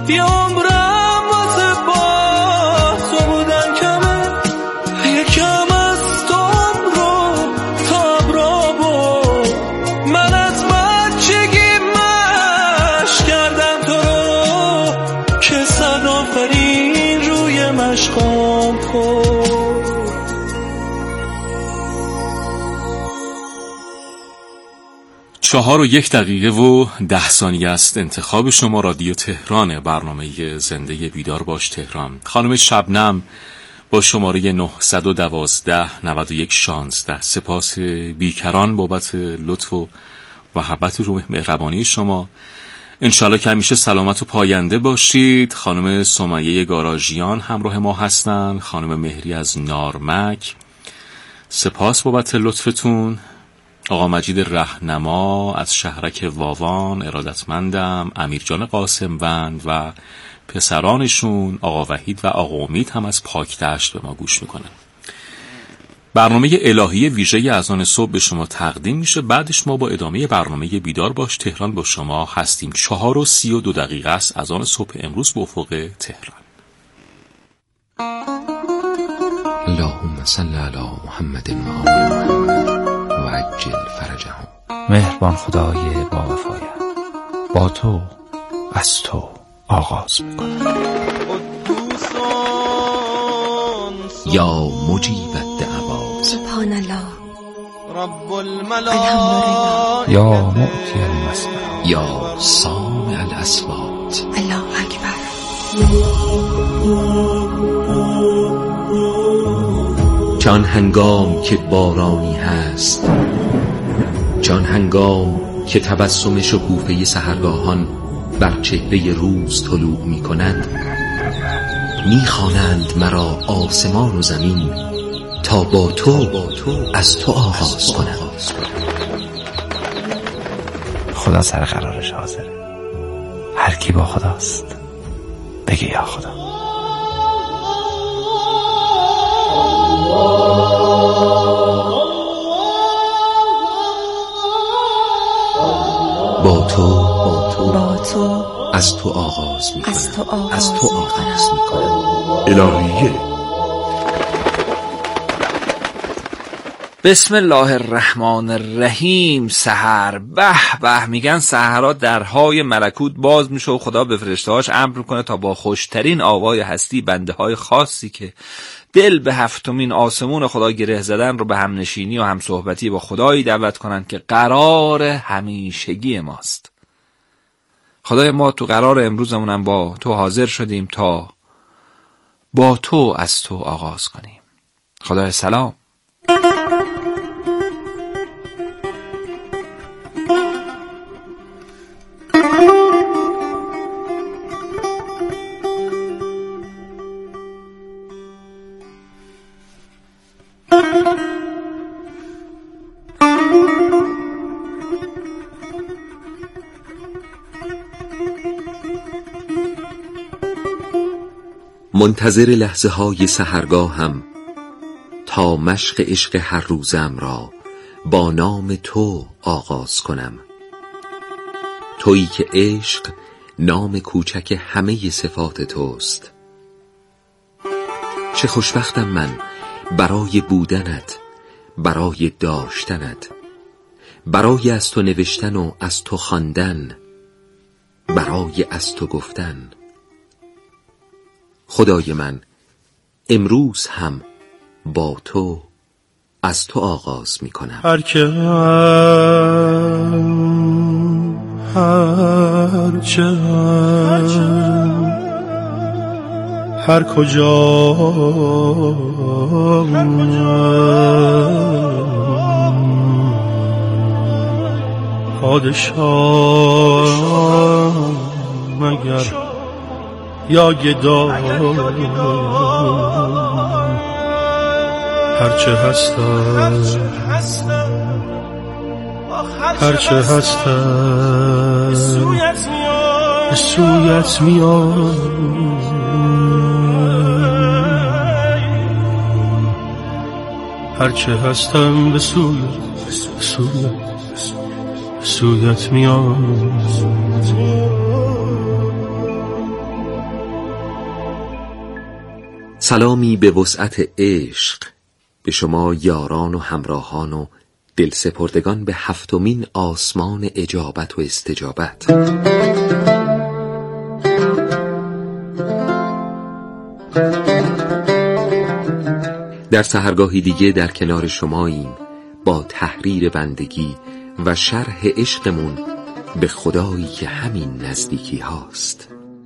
یه عمرم واسه با تو بودن کمه، یکم از تو عمرو تا ابرابو من از بچگی مشق کردم تو رو که صد آفرین روی مشقام کن. 4:01:10 است. انتخاب شما رادیو تهران، برنامه زنده بیدار باش تهران. خانم شبنم با شماره 912 91 16. سپاس بیکران بابت لطف و محبت و مهربانی شما. انشالله که همیشه سلامت و پاینده باشید. خانم سمیه گاراژیان همراه ما هستن، خانم مهری از نارمک، سپاس بابت لطفتون. آقا مجید رهنما از شهرک واوان ارادتمندم. امیرجان قاسموند و پسرانشون آقا وحید و آقا امید هم از پاکدشت به ما گوش میکنن. برنامه الهی ویژه اذان صبح به شما تقدیم میشه. بعدش ما با ادامه برنامه بیدار باش تهران با شما هستیم. 4:32 است اذان صبح امروز به افق تهران. اللهم صل علی محمد و آل محمد و عجل فرجهم. مهربان خدای با وفایم، با تو از تو آغاز میکنم. یا مجیب الدعوات سبحان الله رب الملائکه یا معطی المسئله یا سامع الاصوات الله اکبر. چون هنگام که بارانی هست، چون هنگام که تبسم شکوفه سحرگاهان بر چهره روز طلوع می کند، می خوانند مرا آسمان و زمین تا با تو از تو آغاز کنم. خدا سر قرارش حاضره. هر کی با خداست بگه یا خدا. با تو از تو آغاز می کنم. از تو آغاز می کنم. الهیه. بسم الله الرحمن الرحیم. سحر به به میگن سحرها درهای ملکوت باز میشه و خدا به فرشته‌هاش امر میکنه تا با خوشترین آوای هستی بنده های خاصی که دل به هفتمین آسمون خدا گره زدن رو به هم نشینی و هم صحبتی با خدایی دعوت کنن که قرار همیشگی ماست. خدای ما تو قرار امروزمونم با تو حاضر شدیم تا با تو از تو آغاز کنیم. خدای سلام. منتظر لحظه های سحرگاهم تا مشق عشق هر روزم را با نام تو آغاز کنم. تویی که عشق نام کوچک همه صفات توست. چه خوشبختم من برای بودنت، برای داشتنت، برای از تو نوشتن و از تو خواندن، برای از تو گفتن. خدای من امروز هم با تو از تو آغاز می کنم. هر کجا پادشاه مگر یا گدا، هرچه هستم به سویت میام. هرچه هستم به سویت میام. سلامی به وسعت عشق به شما یاران و همراهان و دل سپردگان به 7مین آسمان اجابت و استجابت. در سحرگاهی دیگه در کنار شماییم با تحریر بندگی و شرح عشقمون به خدایی که همین نزدیکی هاست.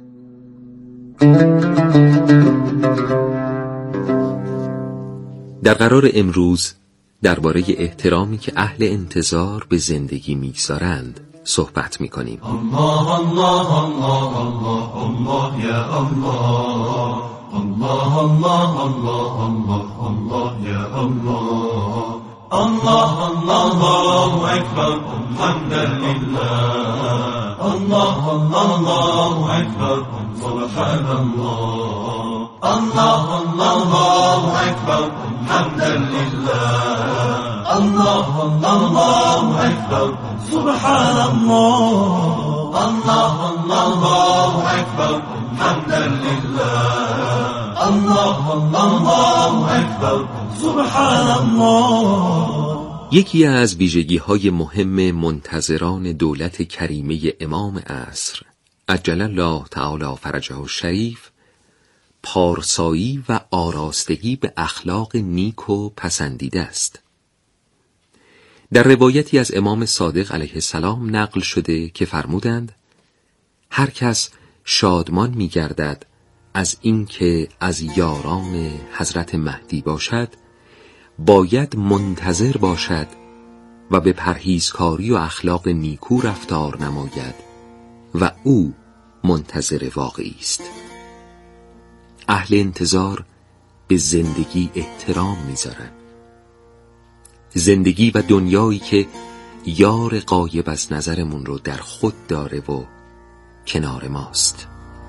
در قرار امروز درباره احترامی که اهل انتظار به زندگی می‌گذارند صحبت می‌کنیم. الله الله الله الله الله یا الله، الله الله الله الله الله یا الله، الله الله اکبر حمدا لله، الله الله اکبر سبحان الله، الله الله اکبر حمدا لله، الله الله اکبر سبحان الله، الله الله اکبر حمدا لله، الله الله اکبر سبحان الله. یکی از ویژگی‌های مهم منتظران دولت کریمه امام عصر عجل الله تعالی فرجه الشریف پارسایی و آراستگی به اخلاق نیک و پسندیده است. در روایتی از امام صادق علیه السلام نقل شده که فرمودند هر کس شادمان می‌گردد از اینکه از یاران حضرت مهدی باشد باید منتظر باشد و به پرهیزکاری و اخلاق نیکو رفتار نماید و او منتظر واقعی است. اهل انتظار به زندگی احترام می‌ذارند. زندگی و دنیایی که یار غایب از نظرمون رو در خود داره و کنار ماست.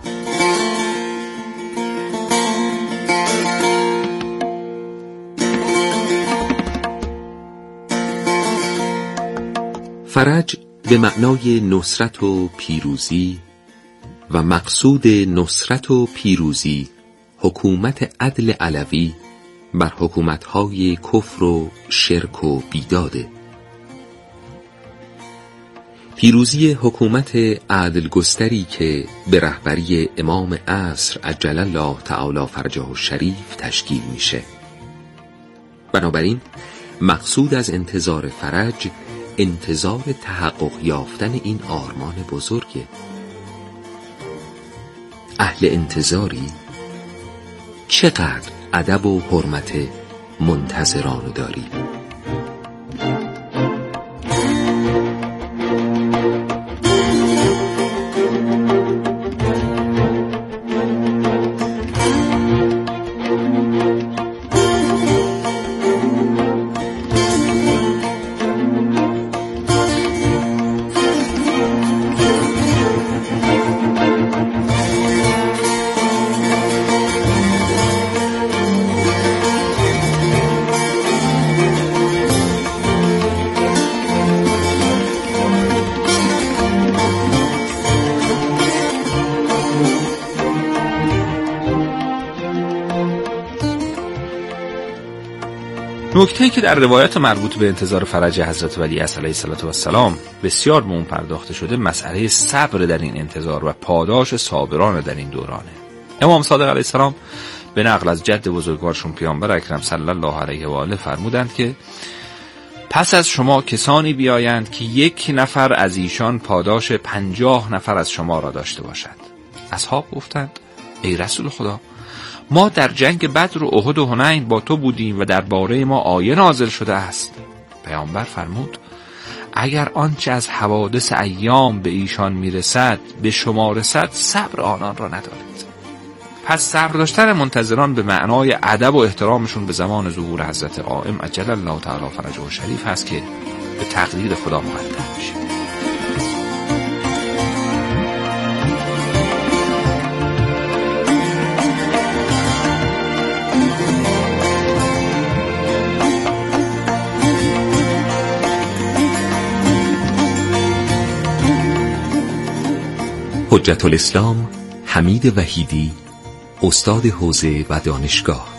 فرج به معنای نصرت و پیروزی و مقصود نصرت و پیروزی حکومت عدل علوی بر حکومت‌های کفر و شرک و بیداده. پیروزی حکومت عدل گستری که به رهبری امام عصر عجل الله تعالی فرجه الشریف تشکیل میشه. بنابراین مقصود از انتظار فرج انتظار تحقق یافتن این آرمان بزرگه. اهل انتظاری چقدر ادب و حرمت منتظرانو داری. نکته‌ای که در روایات مربوط به انتظار فرج حضرت ولی عصر علیه السلام بسیار به اون پرداخته شده مسئله صبر در این انتظار و پاداش صابران در این دورانه. امام صادق علیه السلام به نقل از جد بزرگوارشون پیامبر اکرم صلی الله علیه و آله فرمودند که پس از شما کسانی بیایند که 1 نفر از ایشان پاداش 50 نفر از شما را داشته باشد. اصحاب گفتند ای رسول خدا، ما در جنگ بدر و احد و حنین با تو بودیم و درباره ما آیه نازل شده است. پیامبر فرمود اگر آنچه از حوادث ایام به ایشان میرسد به شما رسد صبر آنان را ندارید. پس صبر داشتن منتظران به معنای ادب و احترامشون به زمان ظهور حضرت قائم عجل الله تعالی فرجه الشریف هست که به تقدیر خدا مقدم میشه. حجت الاسلام حمید وحیدی استاد حوزه و دانشگاه.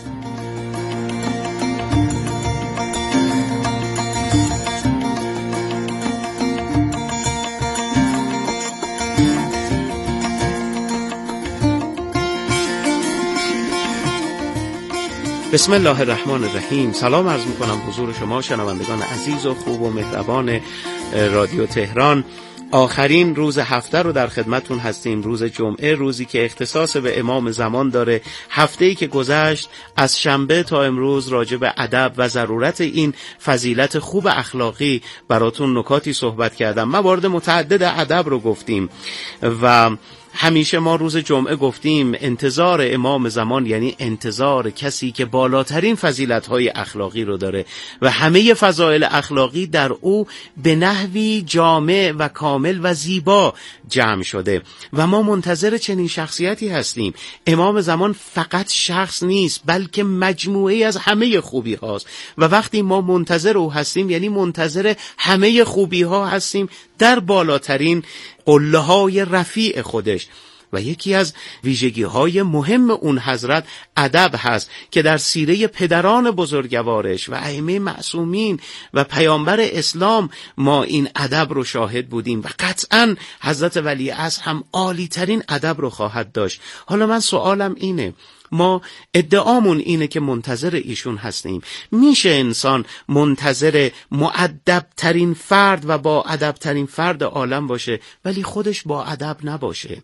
بسم الله الرحمن الرحیم. سلام عرض میکنم حضور شما شنوندگان عزیز و خوب و مهربان رادیو تهران. آخرین روز هفته رو در خدمتون هستیم، روز جمعه، روزی که اختصاص به امام زمان داره. هفته‌ای که گذشت از شنبه تا امروز راجع به ادب و ضرورت این فضیلت خوب اخلاقی براتون نکاتی صحبت کردم. موارد متعدد ادب رو گفتیم و همیشه ما روز جمعه گفتیم انتظار امام زمان یعنی انتظار کسی که بالاترین فضیلت‌های اخلاقی رو داره و همه فضایل اخلاقی در او به نحوی جامع و کامل و زیبا جمع شده و ما منتظر چنین شخصیتی هستیم. امام زمان فقط شخص نیست بلکه مجموعه از همه خوبی هاست و وقتی ما منتظر او هستیم یعنی منتظر همه خوبی ها هستیم در بالاترین قله های رفیع خودش. و یکی از ویژگی های مهم اون حضرت ادب هست که در سیره پدران بزرگوارش و ائمه معصومین و پیامبر اسلام ما این ادب رو شاهد بودیم و قطعاً حضرت ولیعصر هم عالی ترین ادب رو خواهد داشت. حالا من سوالم اینه، ما ادعامون اینه که منتظر ایشون هستیم. میشه انسان منتظر مؤدب ترین فرد و با ادب ترین فرد عالم باشه ولی خودش با ادب نباشه؟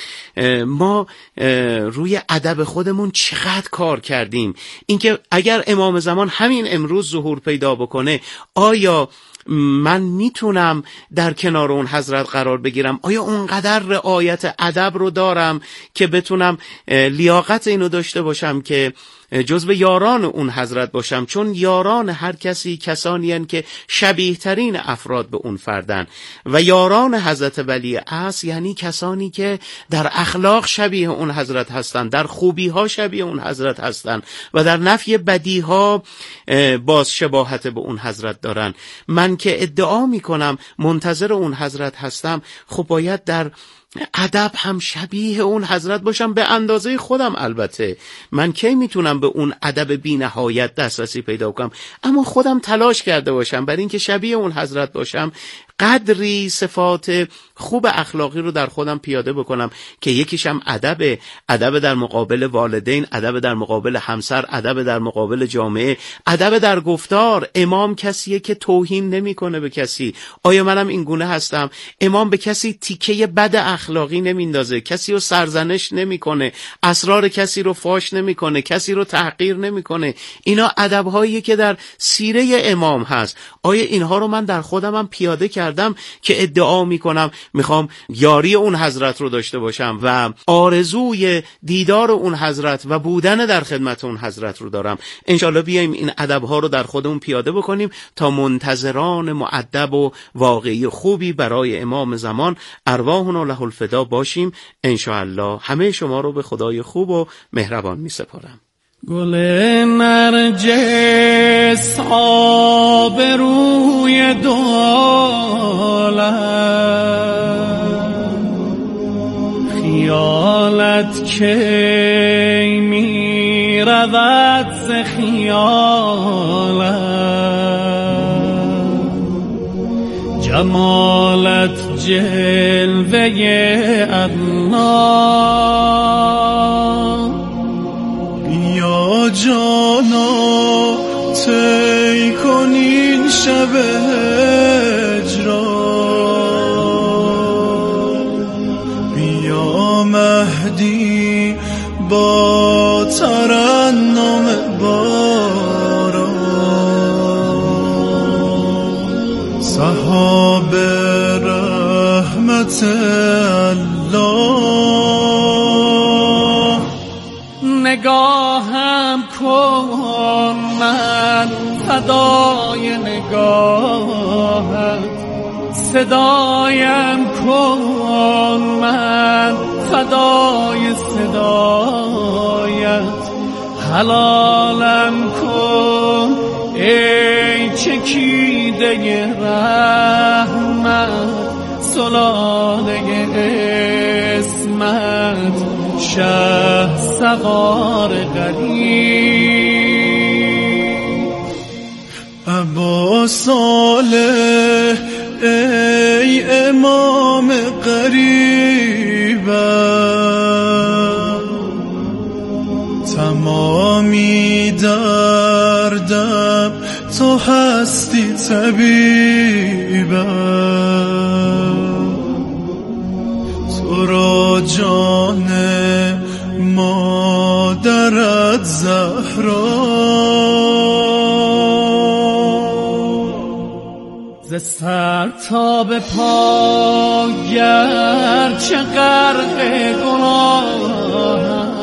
ما روی ادب خودمون چقدر کار کردیم؟ اینکه اگر امام زمان همین امروز ظهور پیدا بکنه آیا من میتونم در کنار اون حضرت قرار بگیرم؟ آیا اونقدر رعایت ادب رو دارم که بتونم لیاقت اینو داشته باشم که جزو یاران اون حضرت باشم؟ چون یاران هر کسی کسانی هستند که شبیه ترین افراد به اون فردن و یاران حضرت ولیعصر یعنی کسانی که در اخلاق شبیه اون حضرت هستند، در خوبی ها شبیه اون حضرت هستند و در نفی بدی ها باز شباهت به اون حضرت دارن. من که ادعا میکنم منتظر اون حضرت هستم، خب باید در ادب هم شبیه اون حضرت باشم به اندازه خودم. البته من کی میتونم به اون ادب بی نهایت دسترسی پیدا کنم؟ اما خودم تلاش کرده باشم برای اینکه شبیه اون حضرت باشم، قدری صفات خوب اخلاقی رو در خودم پیاده بکنم که یکیشم ادب در مقابل والدین، ادب در مقابل همسر، ادب در مقابل جامعه، ادب در گفتار. امام کسیه که توهین نمیکنه به کسی. آیا منم این گونه هستم؟ امام به کسی تیکه بد اخلاقی نمیندازه، کسی رو سرزنش نمیکنه، اسرار کسی رو فاش نمیکنه، کسی رو تحقیر نمیکنه. اینا ادب‌هایی که در سیره امام هست. آیا اینها رو من در خودم هم پیاده کردم که ادعا میکنم میخوام یاری اون حضرت رو داشته باشم و آرزوی دیدار اون حضرت و بودن در خدمت اون حضرت رو دارم؟ انشالله بیایم این ادب‌ها رو در خودمون پیاده بکنیم تا منتظران مؤدب و واقعی خوبی برای امام زمان ارواحنا له الفدا باشیم. انشالله همه شما رو به خدای خوب و مهربان می سپارم. گل نرجس آب روی دولت، خیالت کی می رود ز خیالت، جمالت جلوه الله. یا جانا طی کن این شب هجران، بیا مهدی با ترنم باران، صحاب رحمت الله. نگاهم کن من فدای نگاهت، صدایم کن من فدای صدایت، حلالم کن ای چکیده رحمت، سلاله اسمت، شه سوار غریب. ابا صالح ای امام قریبم، تمامی دردم تو هستی طبیبم. تو را جان مادرت زهرا ز سر تا به پا گرچه غرق گناه،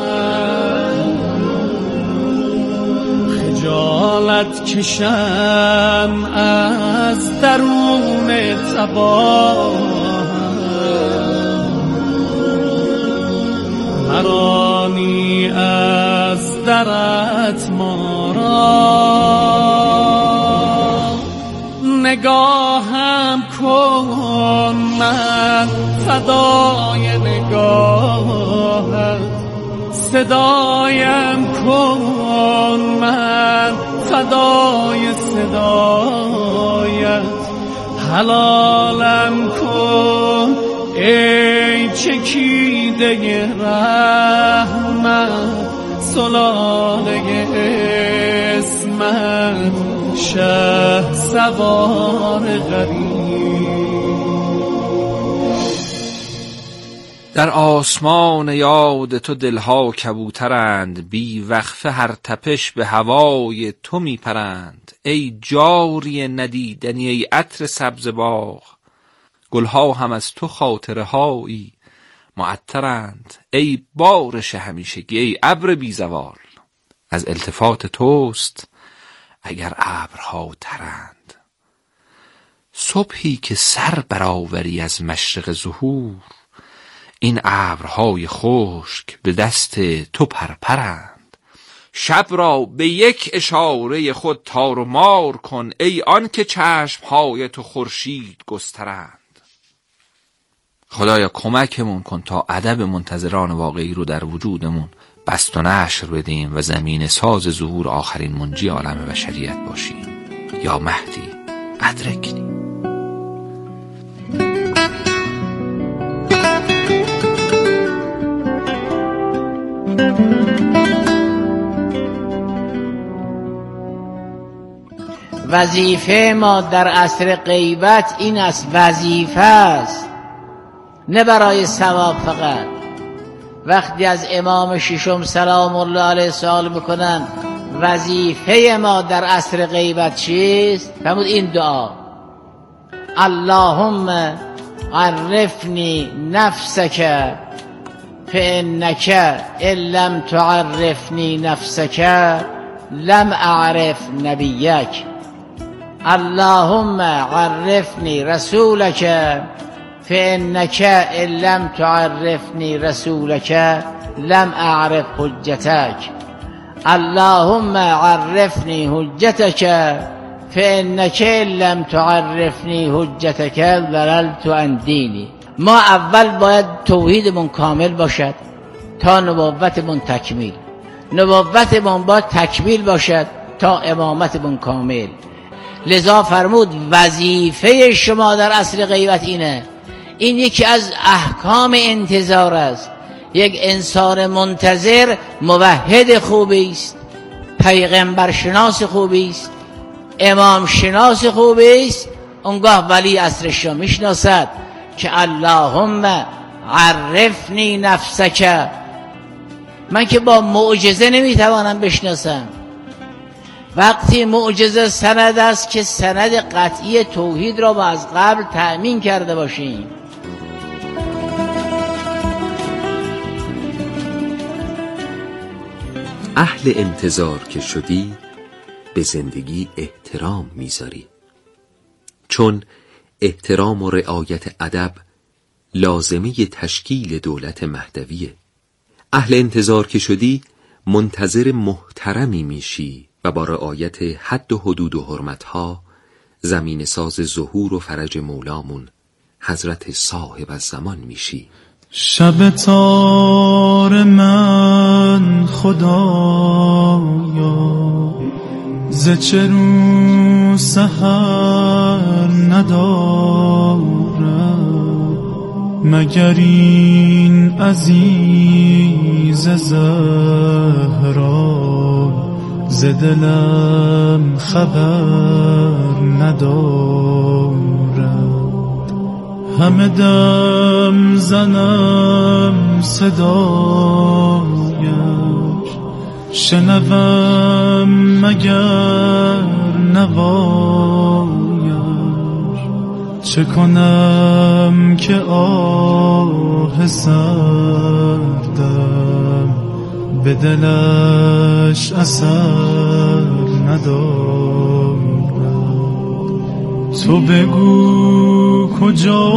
خجالت کشم از درون تباه. مرانی از درت ما را، نگاهم کن من فدای نگاهت، صدایم کن من فدای صدایت. حلالم کن ای چکیده رحمت، سلاله اسمت شه سوار غریب. در آسمان یاد تو دلها کبوترند، بی وقفه هر تپش به هوای تو می پرند. ای جاری ندیدنی ای عطر سبز باغ، گلها هم از تو خاطره هایی معطرند. ای بارش همیشگی ای ابر بی زوال، از التفات توست اگر ابرها ترند. صبحی که سر برآوری از مشرق ظهور، این ابرهای خشک به دست تو پرپرند. شب را به یک اشاره خود تار و مار کن، ای آن که چشمهای تو خورشید گسترند. خدایا کمکمون کن تا ادب منتظران واقعی رو در وجودمون بست و نشر بدیم و زمین ساز ظهور آخرین منجی عالم بشریت باشیم. یا مهدی ادرکنی. وظیفه ما در عصر غیبت این است، وظیفه است نه برای ثواب فقط. وقتی از امام ششم سلام الله علیه سوال میکنن وظیفه ما در عصر غیبت چیست، فرمود این دعا: اللهم عرفنی نفسک فانک ان لم تعرفنی نفسک لم اعرف نبیک. اللهم عرفنی رسولک فانک ان لم تعرفنی رسولک لم اعرف حجتک. اللهم عرفنی حجتک فانک ان لم تعرفنی حجتک ضللت عن دینی. ما اول باید توحیدمون کامل باشد تا نبوتمون تکمیل، نبوتمون باید تکمیل باشد تا امامتمون کامل. لذا فرمود وظیفه شما در عصر غیبت اینه. این یکی از احکام انتظار است. یک انسان منتظر موحد خوبی است، پیغمبر شناس خوبی است، امام شناس خوبی است. اونگاه ولی عصرش را میشناسد که اللهم عرفنی نفسک. من که با معجزه نمیتوانم بشناسم. وقتی معجزه سند است که سند قطعی توحید را با از قبل تأمین کرده باشیم. اهل انتظار که شدی به زندگی احترام میذاری، چون احترام و رعایت ادب لازمه تشکیل دولت مهدویه. اهل انتظار که شدی منتظر محترمی میشی و با رعایت حد و حدود و حرمتها زمین ساز ظهور و فرج مولامون حضرت صاحب الزمان میشی. شب تاریک بار من خدایا ز چه رو سحر ندارم، مگر این عزیز زهرا ز دلم خبر ندارد. همه دم زنم صدایش، شنوم مگر نوایش، چه کنم که آه سردم به دلش اثر ندارد. تو بگو کجا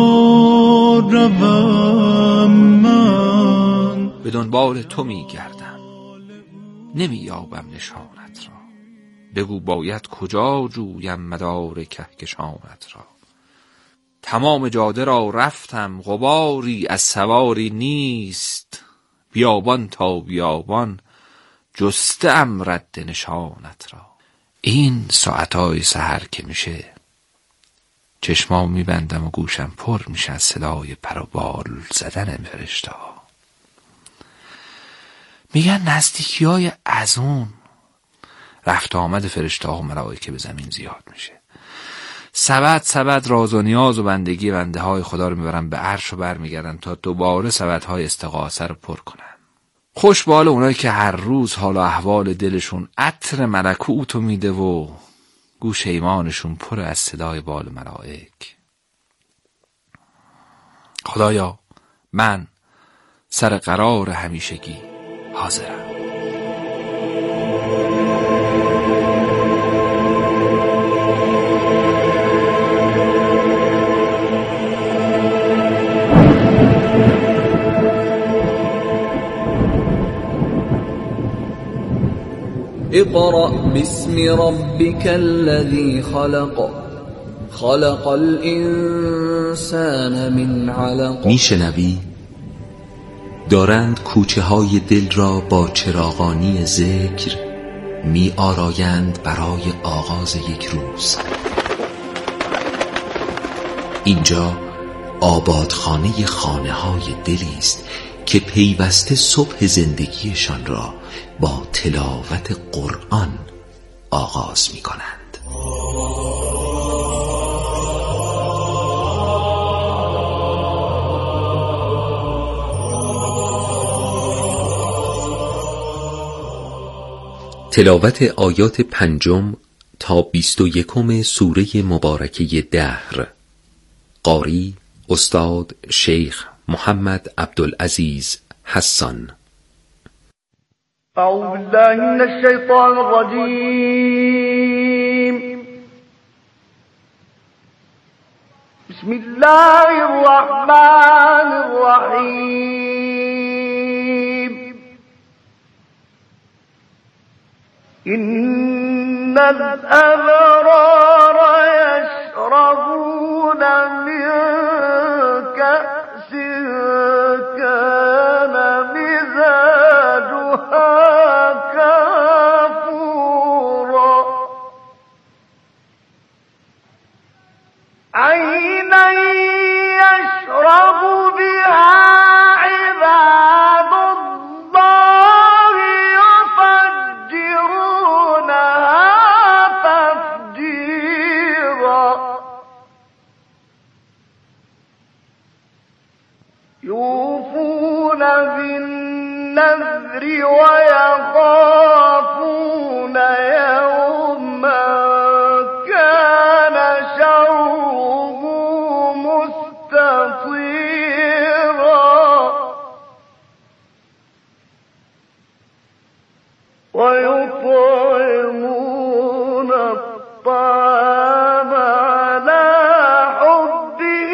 روم من، به دنبال تو می گردم نمی یابم نشانت را. بگو باید کجا جویم مدار کهکشانت را. تمام جاده را رفتم غباری از سواری نیست، بیابان تا بیابان جستم رد نشانت را. این ساعتهای سحر که میشه چشمام میبندم و گوشم پر میشه از صدای پر و بال زدن فرشته ها. میگن نزدیکی های از اون رفت آمد فرشته ها و ملائکه به زمین زیاد میشه. سبد راز و نیاز و بندگی بنده های خدا رو میبرن به عرش و برمیگردن تا دوباره سبدهای استغاثه رو پر کنن. خوش به حال اونایی که هر روز حال و احوال دلشون عطر ملکوتو میده و گوش ایمانشون پر از صدای بال ملائک. خدایا من سر قرار همیشگی حاضرم. اقرأ باسم ربك الذي خلق خلق الانسان من علق. میشنوی؟ دارند کوچه های دل را با چراغانی ذکر می آرایند برای آغاز یک روز. اینجا آبادخانه خانه های دلی است که پیوسته صبح زندگیشان را با تلاوت قرآن آغاز می کنند. تلاوت آیات 5 تا 21 سوره مبارکه دهر. قاری استاد شیخ محمد عبدالعزیز حسان. أعوذ بالله من الشيطان الرجيم. بسم الله الرحمن الرحيم. إن الأبرار يشربون من كأس كان مزاجها كافورا عينا يشرب بها عباد الله يفجرونها تفجيرا يوفون بالنذر ويخافون يوما كان شره مستطيرا ويطعمون الطعام على حبه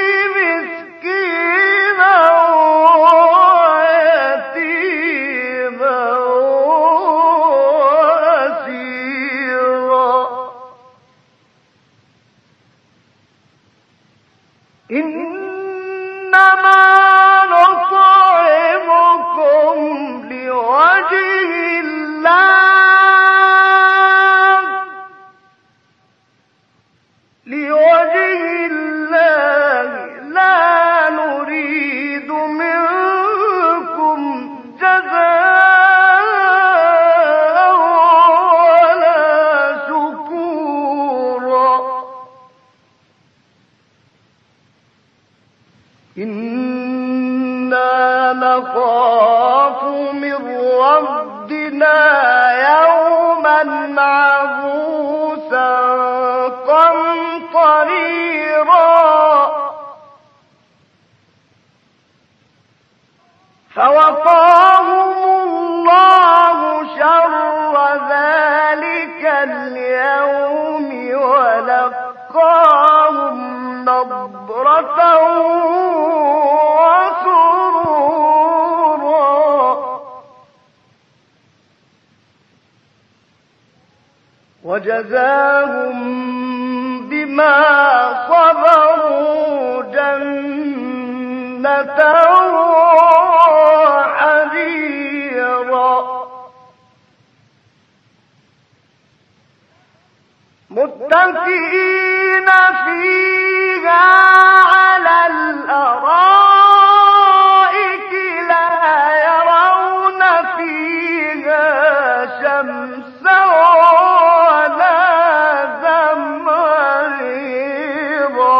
مسكينا ويتيما وأسيرا إنما نطعمكم فوقاهم الله شر ذلك اليوم ولقاهم نضرة وسرورا وجزاهم بما صبروا جنة وحريرا متكئين فيها على الأرائك لا يرون فيها شمسا ولا زمهريرا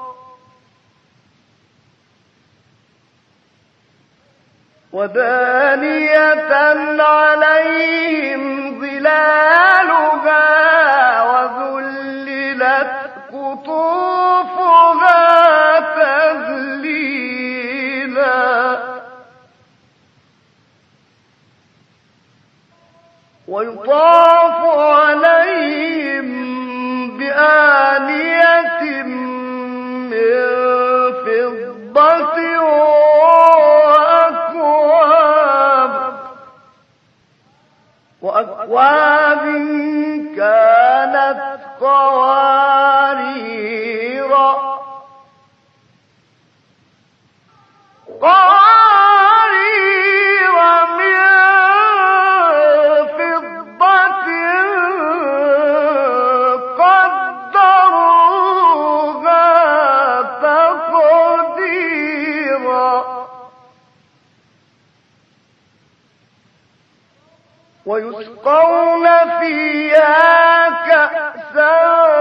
ودانية عليهم ظلالها وذللت قطوفها تذليلا ويطاف عليهم بآنية من فضة وأكواب كانت قواريرا من فضة قدروها تقديرا ويسقون فيها كأسا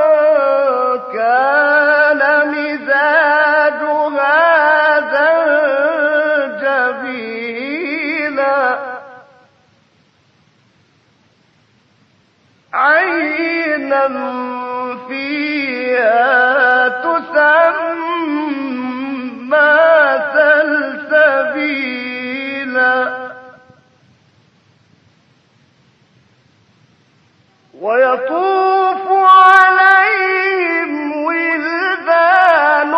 كان مزاجها زنجبيلا عينا فيها تسمى سلسبيلا ويطوف عليهم ولدان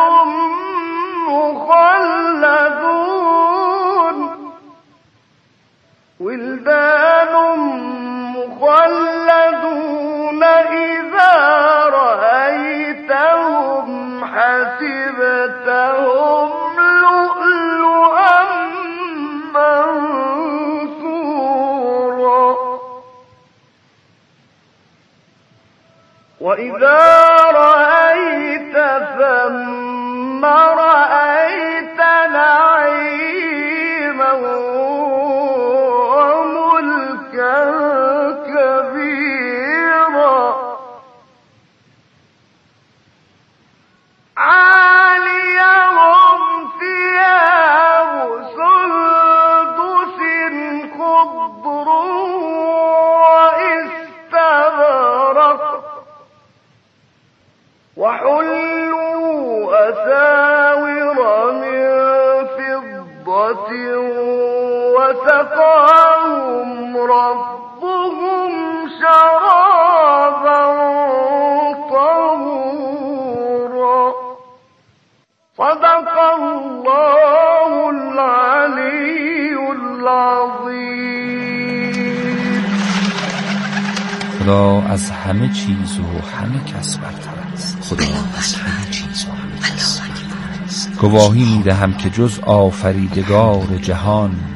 مخلدون إذا رأيتهم حسبتهم لؤلؤا منثورا وإذا رأيت ثم رأيت نعيما وملكا كبيرا عاليهم ثياب سندس خضر واستبرق وحلوا أساور من فضة وسقاهم ربهم شرابا طهورا صدق الله العلي العظيم. خدا از همه چیز و همه کس برتر است. خدا از همه چیز و همه کس برتر است. گواهی می‌دهم که جز آفریدگار جهان